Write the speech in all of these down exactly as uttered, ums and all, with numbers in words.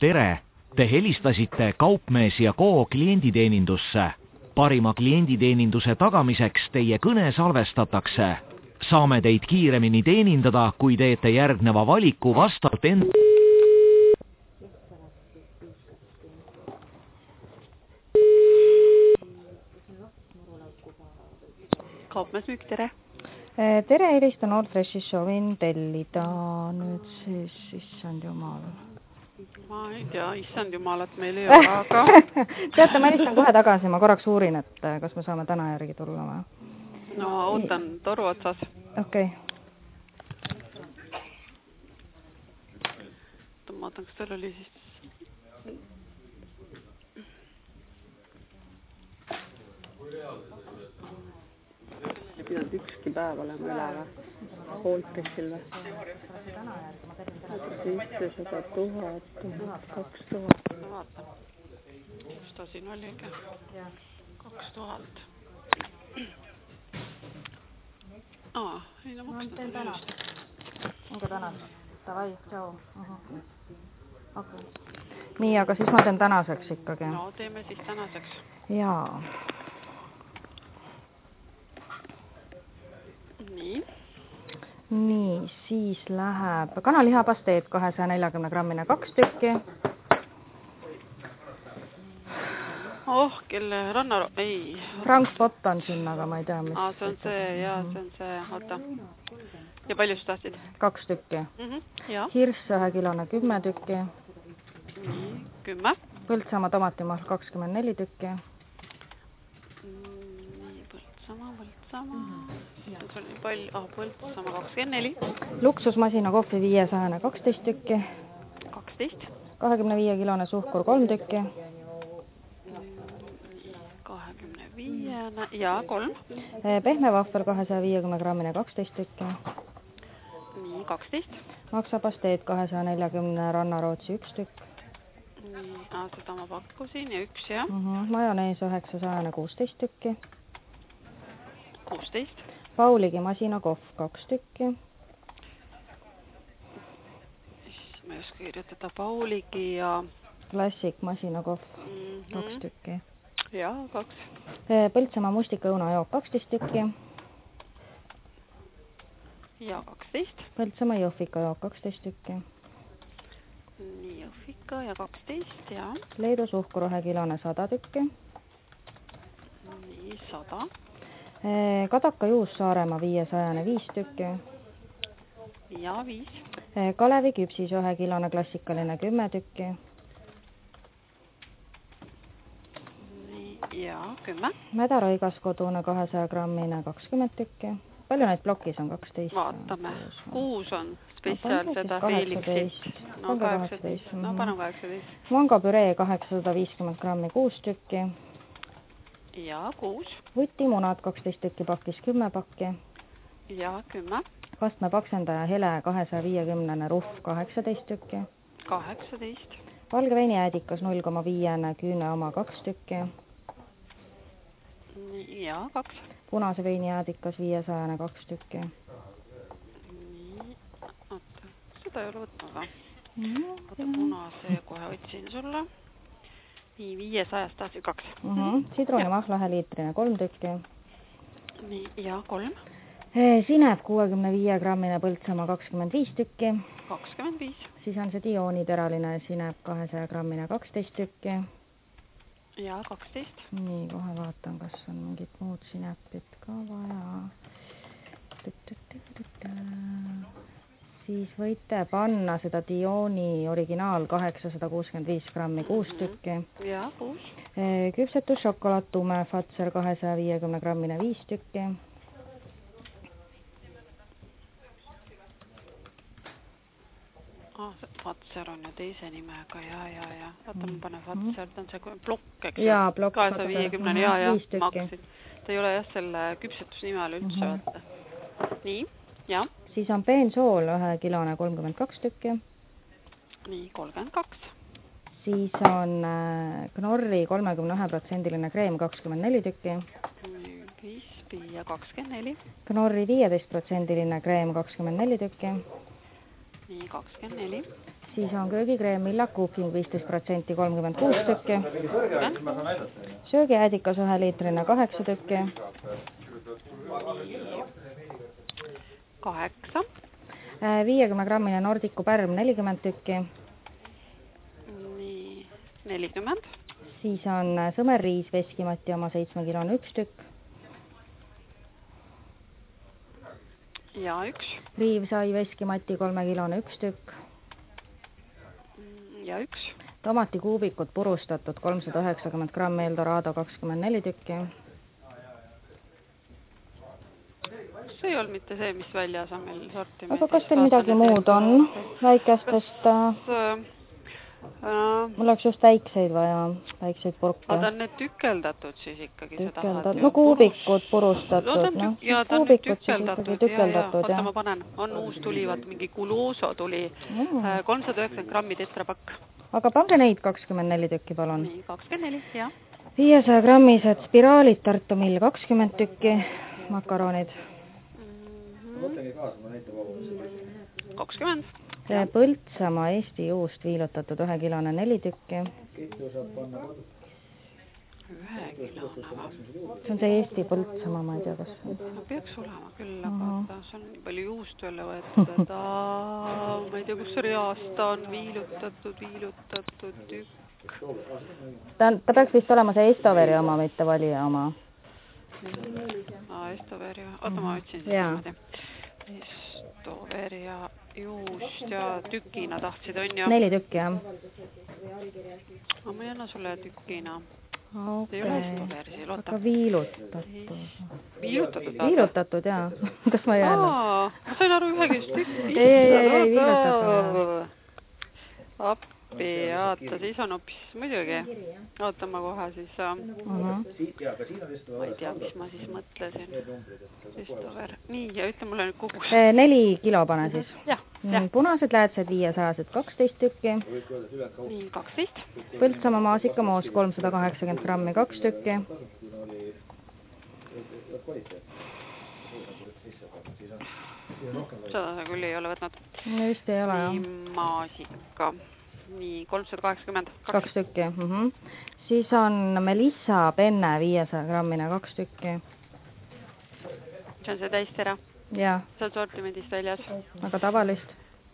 tere! Te helistasite Kaupmees ja Co klienditeenindusse. Parima klienditeeninduse tagamiseks teie kõne salvestatakse. Saame teid kiiremini teenindada, kui teete järgneva valiku vastavalt end... Kaupmees Müük, tere! Tere, helistan Old Freshis, soovin tellida nüüd siis issand jumal. Ma ei tea, issand jumalat meil ei ole, aga... Teate, ma helistan kohe tagasi, ma korraks uurin, et kas me saame täna järgi tulla või? No, ootan toru otsas. Okei. Okay. Ma vaatan, kas tal oli siis... Ei pidanud ükski päev olema üle või? Hoolpressil või? seitsesada tuhat, kaks tuhat. Ma vaatan. Kus ta siin oli? kaks tuhat. Aa, ei no maksta. Teen täna. Onge täna. Tavai, tšau. Okay. Nii, aga siis ma teen tänaseks ikkagi. No, teeme siis tänaseks. Jaa. Nii. Nii, siis läheb kanalihapasteed kahesaja neljakümne grammine kaks tükki. Oh, kelle ranna... Ei. Frank Pott on siin, aga ma ei tea, mis... Aa, see on see, jaa, see on see, oota. Ja palju sa tahtsid? Kaks tükki. Mm -hmm, jaa. Hirs ühe kilone kümme tükki. Nii, kümme. Põltsamaa tomatimahl kakskümmend neli tükki. Nii, põltsamaa, põltsamaa. See on nii palju, ah, põltsamaa kakskümmend neli. Luksusmasina kohvi viiesajane kaksteist tükki. kaksteist. kahekümne viie kilone suhkur kolm tükki. kahekümne viiene ja kolm. Pehme vahver kahesaja viiekümne grammine kaksteist tükki. Nii, kaksteist. Maksapasteed kahesaja neljakümne rannarootsi üks tükk. Nii, aa, seda ma pakkusin ja üks, jah. Uh -huh. Majonees üheksasajane kuusteist tükki. kuusteist. Pauligi masina kohv kaks tükki. Ma ei oska kirjutada Pauligi ja... Klassik masina kohv mm -hmm. kaks tükki. Jaa, kaks. Põltsamaa mustika õunajook kaksteist tükki. Ja kaksteist. Põltsamaa jõhvika jook kaksteist tükki. Nii, jõhvika ja kaksteist, jaa. Leedu suhkur ühe kilone sada tükki. Nii, sada. Kadaka juus Saaremaa viiesajane viis tükki. Ja viis. Kalevi küpsis ühe kilone klassikaline kümme tükki. Nii, ja kümme. Mädarõigas kodune kahesaja grammine kakskümmend tükki. Palju neid plokis on kaksteist? Vaatame. Kuus on spetsiaal no, seda Felixit. No kaheksateist. No paneme kaheksateist. Mangopüree kaheksasada viiskümmend grammi kuus tükki. Ja kuus. Vutimunad kaksteist tükki pakis kümme pakki. Ja kümme. Kastme paksendaja hele kahesaja viiekümnene ruhv kaheksateist tükki. kaheksateist. Valge veiniäädikas null koma viiene küüne oma kaks tükki. Ja kaks. Punase veiniäädikas viiesajane kaks tükki. Nii, oota, seda ei ole võtnud või? Oota, punase kohe otsin sulle. Nii, viiesajast tahtsid kaks. Mm -hmm. Sidrunimahla ühe liitrine kolm tükki. Nii, ja kolm. Sinep kuuekümne viie grammine Põltsamaa kakskümmend viis tükki. kakskümmend viis. Siis on see Dioni teraline sinep kahesaja grammine kaksteist tükki. Ja kaksteist. Nii, kohe vaatan, kas on mingit muud sinepit ka vaja. Siis võite panna seda Dioni originaal kaheksasada kuuskümmend viis grammi kuus tükki. Ja kuus. Küpsetus šokolaad tume Fatser kahesaja viiekümne grammine viis tükki. Ah, Fatser on ju teise nimega, ja, ja, ja. Vaata, ma panen Fatser, ta on see plokk, eks jaa, plokk kahesaja viiekümne, ja, ja, viis tükki. maksin. Ta ei ole jah selle küpsetusnime all üldse, mm -hmm. vaata. Nii, ja. Siis on peensool ühe kilone kolmkümmend kaks tükki. Nii, kolmkümmend kaks. Siis on Knorri kolmekümne ühe protsendiline kreem kakskümmend neli tükki. viis ja kakskümmend neli. Knorri viieteist protsendiline kreem kakskümmend neli tükki. Nii, kakskümmend neli. Siis on köögikreem Milla Cooking viisteist protsenti kolmkümmend kuus tükki. Söögiäädikas ühe liitrine kaheksa tükki. kaheksa. viiekümne grammine Nordiku pärm nelikümmend tükki. Nii, nelikümmend. Siis on sõmerriis Veskimati oma seitsme kilone üks tükk. Ja üks. Riivsai Veskimati kolme kilone üks tükk. Ja üks. Tomatikuubikud purustatud kolmsada üheksakümmend grammi Eldorado kakskümmend neli tükki. See ei olnud mitte see, mis väljas on meil sortimendis. Aga kas teil midagi muud on väikestest? Mul oleks just väikseid vaja, väikseid purke. Aga ta on need tükeldatud siis ikkagi. Tükeldatud, no kuubikud purustatud. No, ja ta on nüüd tükeldatud. tükeldatud ja, ja. Oota, ma panen. On uus tuli, vaat mingi Guluoso tuli. Mm. kolmsada üheksakümmend grammi tetrapakk. Aga pange neid kakskümmend neli tükki, palun. Nii, kakskümmend neli, jah. viiesaja grammised spiraalid Tartu Mill kakskümmend tükki, makaronid. kakskümmend. Põltsamaa Eesti juust viilutatud ühe kilone neli tükki. Ühe kilone. See on see Eesti Põltsamaa, ma ei tea, kas on. No peaks olema küll, aga uh -huh. see on palju juust välja võetud. Ma ei tea, kus reasta on viilutatud, viilutatud tükk. Ta, ta peaks vist olema see Estoveri oma, mitte Valija oma. Aa, Estoveri. Oota, ma otsin siis niimoodi. Estoveri ja juust ja tükina tahtsid, on ju? Neli tükki, jah. Aga ma ei anna sulle tükina. Okay. Ei ole Estoveri, loota. Aga viilutatud. Viilutatud? Viilutatud, jaa. Kas ma ei anna? Aa, ma sain aru ühegi tükki. Ei, ei, ei, viilutatud. Appi, oota, siis on hoopis muidugi. Oota ma kohe siis. Uh -huh. Ma ei tea, mis ma siis mõtlesin. Estover. Nii, ja ütle mulle nüüd kogus. Neli kilo pane siis. Jah, jah. Punased läätsed viiesajased kaksteist tükki. Nii, kaksteist. Põltsamaa maasikamoos kolmsada kaheksakümmend grammi kaks tükki. Seda sa küll ei ole võtnud. No just ei ole, jah. Nii, maasika. Nii, kolmsada kaheksakümmend. Kaks tükki. Uh -huh. Siis on Melissa penne viiesaja grammine kaks tükki. See on see täistera? Jah. See on sortimendist väljas? Aga tavalist?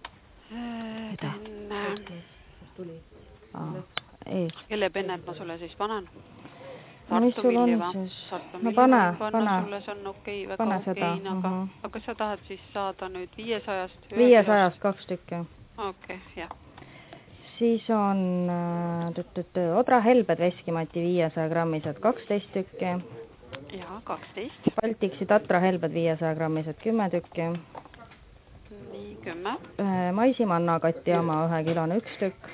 Penne. Aa, ees. Kelle pennet ma sulle siis panen? No mis sul on siis? No pane, pane. Sulle see on okei, väga okei, aga, aga sa tahad siis saada nüüd viiesajast? viiesajast kaks tükki. Okei, jah. Siis on äh, Odra helbed Veskimati viiesaja grammised kaksteist tükki. Jaa, kaksteist. Baltiksi Tatra helbed viiesaja grammised kümme tükki. Nii, kümme. Maisimanna Kati oma ühe kilone üks tükk.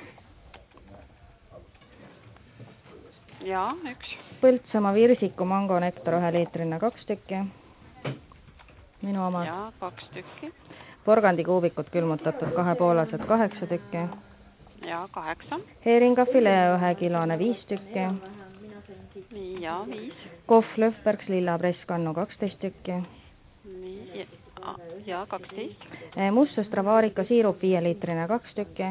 Jaa, üks. Põltsamaa Virsiku mango nektar ühe liitrine kaks tükki. Minu oma. Jaa, kaks tükki. Porgandikuubikud külmutatud kahepoolased kaheksa tükki. Jaa, kaheksa. Heeringafilee ühe kilone viis tükki. Nii, jaa, viis. Kohv Löfbergs lilla presskannu kaksteist tükki. Nii, jaa, kaksteist. Musta Stravaarica siirup viie liitrine kaks tükki.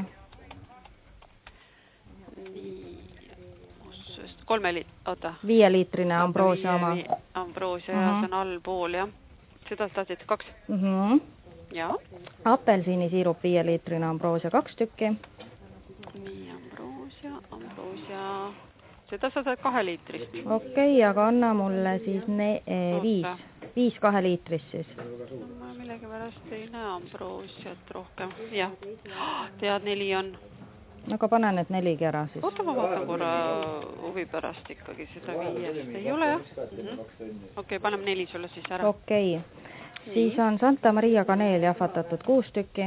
Nii, mustast kolme liit, oota. Viie liitrine Ambroosia oma. Ambroosia, ja see on allpool, jah. Seda tahtsid kaks? Mhm. Jaa. Apelsini siirup viie liitrine Ambroosia kaks tükki. Nii, Ambroosia, Ambroosia. Seda sa saad kahe liitrist. Okei, okay, aga anna mulle siis ne, eh, viis. Viis kahe liitrist siis. Ma millegi pärast ei näe Ambroosiat rohkem. Jah, tead, neli on. Aga pane need neligi ära siis. Oota, ma vaatan korra huvi pärast ikkagi seda viiest. Ei ole, jah? Mm-hmm. Okei, okay, paneme neli sulle siis ära. Okei. Okay. Siis on Santa Maria kaneel jahvatatud kuus tükki.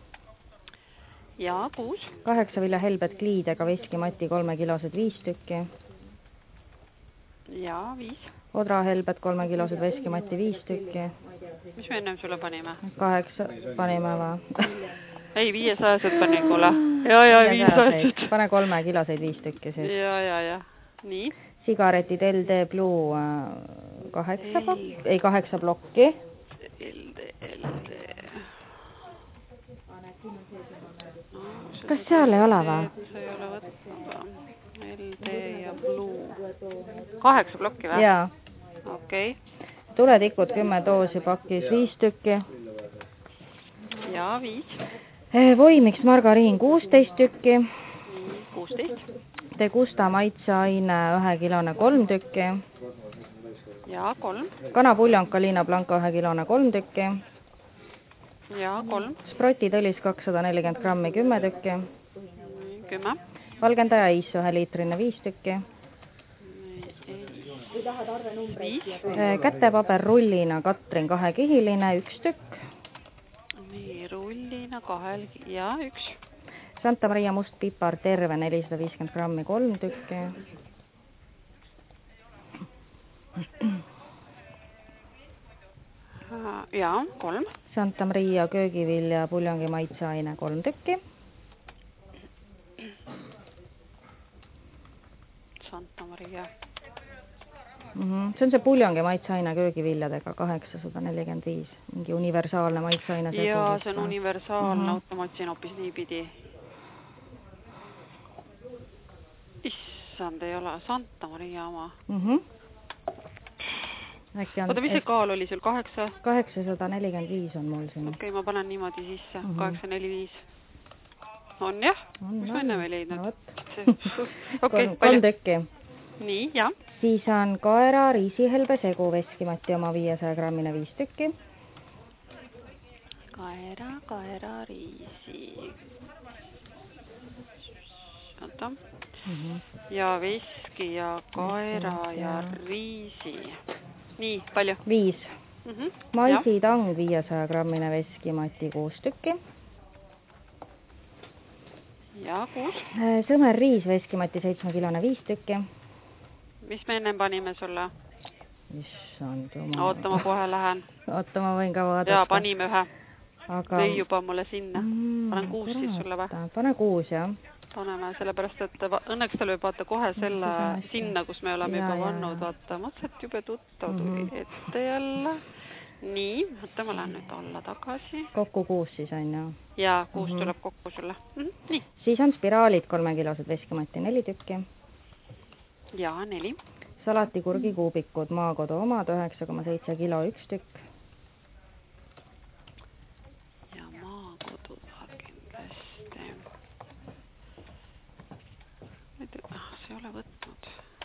Jaa, kuus. Kaheksa vilja helbed kliidega Veskimati kolme kilosed viis tükki. Jaa, viis. Odra helbed kolme kilosed Veskimati viis tükki. Mis me ennem sulle panime? Kaheksa panime va? Ei, viiesajased panin kuule. Ja, ja, viiesajased. Pane kolme kiloseid viis tükki siis. Ja, ja, ja. Nii. Sigaretid L D Blue kaheksa, ei kaheksa plokki. L D, L D. kas seal ei ole või? see ei ole võtnud. L D ja Blue. Kaheksa plokki või? Jaa. Okei. Tuletikud kümme doosi pakis, viis tükki. Ja viis. Voimiks margariin kuusteist tükki. Nii, kuusteist. Degusta maitseaine ühe kilone kolm tükki. Ja kolm. Kanapuljon Kalina Blanco ühe kilone kolm tükki. Ja kolm. Sprotitõlis kakssada nelikümmend grammi kümme tükki. Kümme. Valgendaja is ühe liitrine viis tükki. Viis. Kätepaber rullina Katrin kahekihiline üks tükk. Nii, rullina kahel ja üks. Santa Maria must pipar terve nelisada viiskümmend grammi kolm tükki. Ja kolm. Santa Maria köögivilja puljongi maitseaine kolm tükki. Santa Maria. Mm-hmm. See on see puljongi maitseaine köögiviljadega kaheksasada nelikümmend viis. Mingi universaalne maitseaine. Jaa, see on universaalne mm-hmm. automaatsin hoopis niipidi. Issand, ei ole Santa Maria oma. Mm-hmm. On... Oota, mis see kaal oli sul? Kaheksa? kaheksasada nelikümmend viis on mul siin. Okei, okay, ma panen niimoodi sisse. Mm-hmm. kaheksa neli viis. On jah? On, mis ma enne veel leidnud? No, okay, kolm tükki. Nii, jah. Siis on kaera riisihelbe segu Veskimati oma viiesaja grammine viis tükki. Kaera, kaera, riisi. Oota. Mm-hmm. Ja veski ja kaera ja, ja riisi. Nii, palju? Viis. Mm-hmm. Maisitang viiesaja grammine Veskimati kuus tükki. Ja kuus. Sõmer riis Veskimati seitsme kilone viis tükki. Mis me enne panime sulle? Issand jumal. Oota, ma kohe lähen. Oota, ma võin ka vaadata. Jaa, panime ühe. Aga... Tõi juba mulle sinna. Panen kuus kurat. Siis sulle või? Pane kuus, jah. Paneme, sellepärast, et õnneks tal võib vaata kohe selle sinna, kus me oleme ja, juba vannud. Vaata, mõtlesid jube tuttav tuli mm-hmm. ette jälle. Nii, mõtta, ma lähen nüüd alla tagasi. Kokku kuus siis on, jah? Jaa, kuus mm-hmm. tuleb kokku sulle. Mm-hmm. Nii. Siis on spiraalid kolmekilosed Veskimati neli tükki. Jaa, neli. Salatikurgi kuubikud Maakodu omad üheksa koma seitse kilo üks tükk. Ja Maakodu tahab kindlasti. Ah, see ei ole võtnud.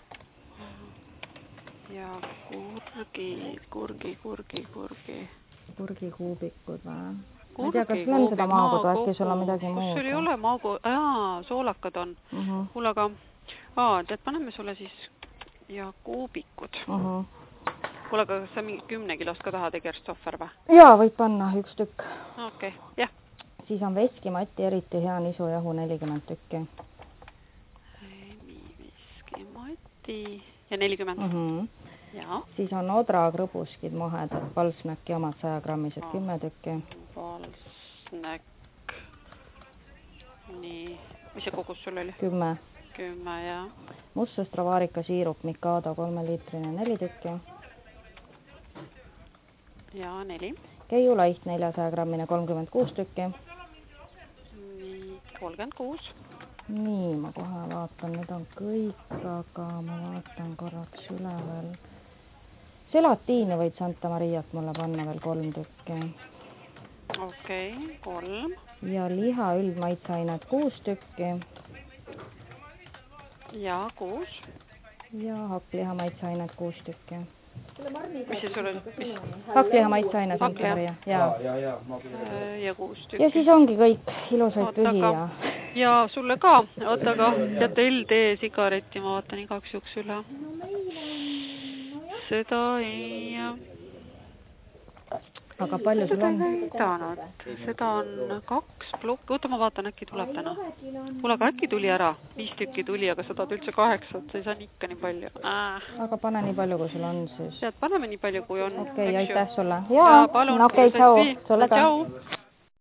Ja kurgi, kurgi, kurgi, kurgi. Kurgi kuubikud või? Kurgi, ma ei tea, kas sul on seda Maakodu, äkki sul on midagi muud? Kus sul ei ole Maakodu? Jaa, soolakad on. Uh-huh. Kuule, aga... Aa, tead, paneme sulle siis ja kuubikud. Uh-huh. Kuule, aga kas sa mingi kümne kilost ka tahad egerstoffer või? Jaa, võid panna üks tükk. Okei, okay. jah. Siis on Veskimati eriti hea nisujahu nelikümmend tükki. Nii, Veskimati ja nelikümmend. Uh-huh. Ja. Siis on Odra krõbuskid mahedad, Palsnäki omad saja grammised kümme tükki. Palsnäk. Nii, mis see kogus sul oli? Kümme. Kümme, jah. Mustsust Rovarika siirup Mikado kolme liitrine neli tükki. Ja neli. Keiu laiht neljasaja grammine kolmkümmend kuus tükki. Nii, kolmkümmend kuus. Nii, ma kohe vaatan, nüüd on kõik, aga ma vaatan korraks üle veel. Selatiini võid Santa Mariat mulle panna veel kolm tükki. Okei, okay, kolm. Ja liha üldmaitseainet kuus tükki. Ja kuus. Ja hakkliha maitseainet kuus tükki. Mis see sul oli? Hakkliha maitseaine Santa Maria. Ja. ja kuus tükki. Ja siis ongi kõik ilusaid pühi ja... Ja sulle ka. Oota, aga teate L D sigaretti ma vaatan igaks juks üle. Seda ei... Aga palju sul on? Seda on kaks plokki. Oota, ma vaatan, äkki tuleb täna. Kuule, aga äkki tuli ära. Viis tükki tuli, aga sa tahad üldse kaheksat. Sa ei saa ikka nii palju. Äh. Aga pane nii palju, kui sul on siis. Tead, paneme nii palju, kui on. Okei, okay, aitäh sulle. Jaa, ja, palun, okei, okay, tšau. Sulle ka. Tšau.